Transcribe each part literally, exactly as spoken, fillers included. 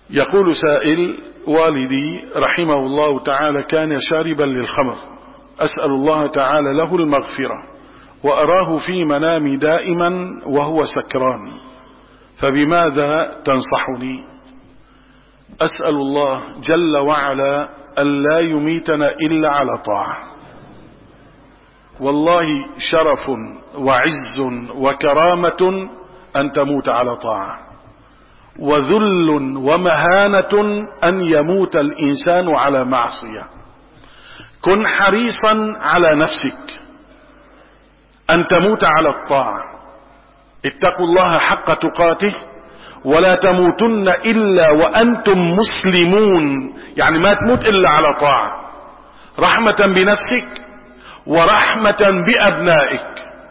يقول سائل: والدي رحمه الله تعالى كان شاربا للخمر، أسأل الله تعالى له المغفرة، وأراه في منامي دائما وهو سكران، فبماذا تنصحني؟ أسأل الله جل وعلا ألا يميتنا إلا على طاعة. والله شرف وعز وكرامة أن تموت على طاعة، وذل ومهانة أن يموت الإنسان على معصية. كن حريصا على نفسك أن تموت على الطاعة. اتقوا الله حق تقاته ولا تموتن إلا وأنتم مسلمون، يعني ما تموت إلا على طاعة، رحمة بنفسك ورحمة بأبنائك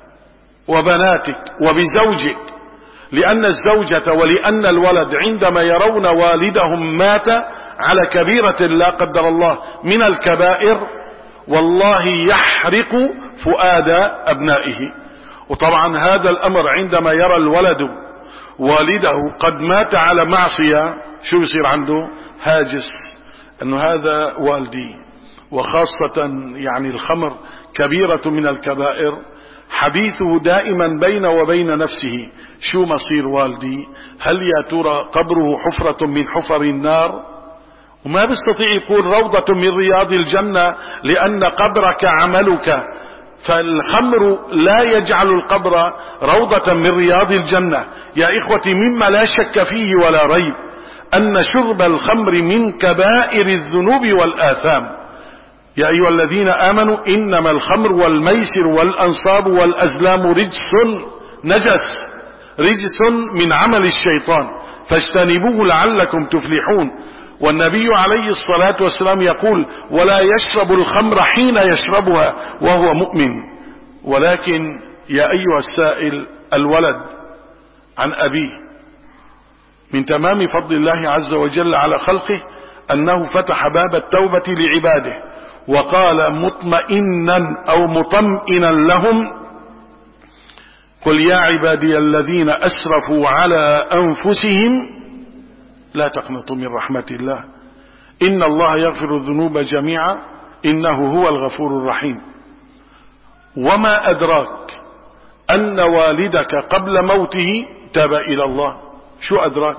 وبناتك وبزوجك، لأن الزوجة ولأن الولد عندما يرون والدهم مات على كبيرة لا قدر الله من الكبائر والله يحرق فؤاد أبنائه. وطبعا هذا الأمر عندما يرى الولد والده قد مات على معصية شو يصير عنده؟ هاجس، أنه هذا والدي. وخاصة يعني الخمر كبيرة من الكبائر، حديثه دائما بين وبين نفسه: شو مصير والدي؟ هل يا ترى قبره حفرة من حفر النار؟ وما بيستطيع يقول روضة من رياض الجنة لأن قبرك عملك. فالخمر لا يجعل القبر روضة من رياض الجنة. يا إخوتي، مما لا شك فيه ولا ريب أن شرب الخمر من كبائر الذنوب والآثام. يا أيها الذين آمنوا إنما الخمر والميسر والأنصاب والأزلام رجس نجس رجس من عمل الشيطان فاجتنبوه لعلكم تفلحون. والنبي عليه الصلاة والسلام يقول: ولا يشرب الخمر حين يشربها وهو مؤمن. ولكن يا أيها السائل، الولد عن أبيه من تمام فضل الله عز وجل على خلقه أنه فتح باب التوبة لعباده وقال مطمئنا أو مطمئنا لهم: قل يا عبادي الذين أسرفوا على أنفسهم لا تقنطوا من رحمة الله إن الله يغفر الذنوب جميعا إنه هو الغفور الرحيم. وما أدراك أن والدك قبل موته تاب إلى الله؟ شو أدراك؟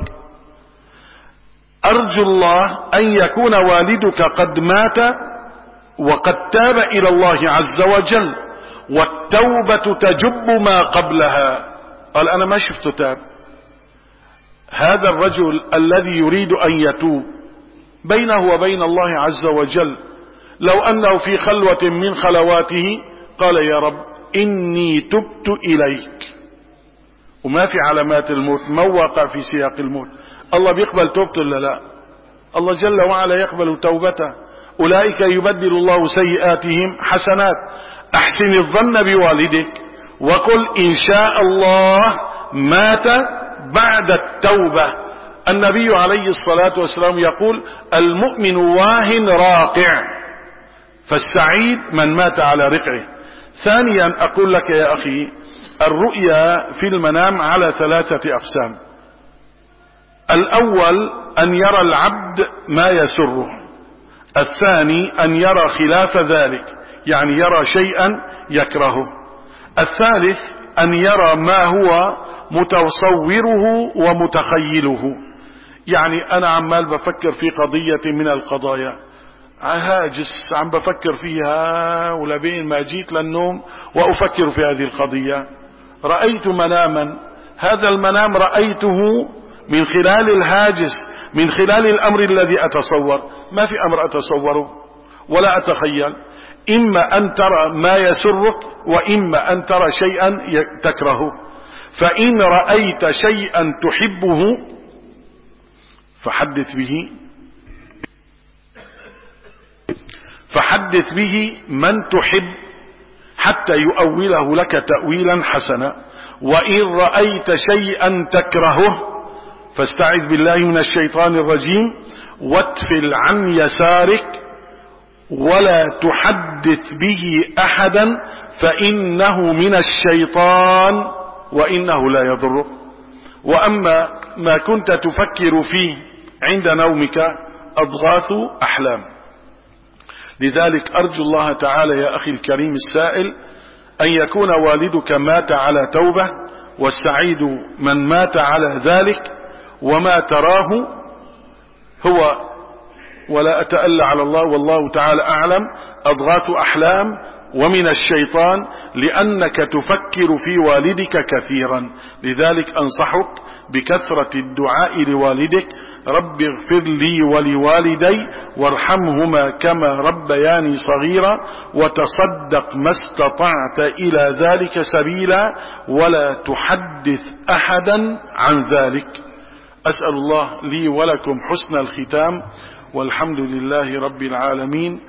أرجو الله أن يكون والدك قد مات وقد تاب إلى الله عز وجل، والتوبة تجب ما قبلها. قال: أنا ما شفته تاب. هذا الرجل الذي يريد أن يتوب بينه وبين الله عز وجل، لو أنه في خلوة من خلواته قال: يا رب إني تبت إليك، وما في علامات الموت، ما وقع في سياق الموت، الله بيقبل توبته ولا لا؟ الله جل وعلا يقبل توبته. أولئك يبدل الله سيئاتهم حسنات. أحسن الظن بوالدك وقل إن شاء الله مات بعد التوبة. النبي عليه الصلاة والسلام يقول: المؤمن واهن راقع، فالسعيد من مات على رقعه. ثانيا أقول لك يا أخي، الرؤيا في المنام على ثلاثة أقسام. الأول أن يرى العبد ما يسره. الثاني أن يرى خلاف ذلك، يعني يرى شيئا يكرهه. الثالث أن يرى ما هو متصوره ومتخيله. يعني أنا عمال بفكر في قضية من القضايا، هاجس عم بفكر فيها ولبين ما جيت للنوم وأفكر في هذه القضية، رأيت مناما، هذا المنام رأيته من خلال الهاجس، من خلال الأمر الذي أتصور. ما في أمر أتصوره ولا أتخيل. إما أن ترى ما يسرك وإما أن ترى شيئا تكرهه. فإن رأيت شيئا تحبه فحدث به فحدث به من تحب حتى يؤوله لك تأويلا حسنا. وإن رأيت شيئا تكرهه فاستعذ بالله من الشيطان الرجيم واتفل عن يسارك ولا تحدث به أحدا فإنه من الشيطان وإنه لا يضرك. وأما ما كنت تفكر فيه عند نومك أضغاث أحلام. لذلك أرجو الله تعالى يا أخي الكريم السائل أن يكون والدك مات على توبة، والسعيد من مات على ذلك، وما تراه هو، ولا أتألى على الله والله تعالى أعلم، أضغاث أحلام ومن الشيطان، لأنك تفكر في والدك كثيرا. لذلك أنصحك بكثرة الدعاء لوالدك: رب اغفر لي ولوالدي وارحمهما كما ربياني صغيرا، وتصدق ما استطعت إلى ذلك سبيلا، ولا تحدث أحدا عن ذلك. أسأل الله لي ولكم حسن الختام، والحمد لله رب العالمين.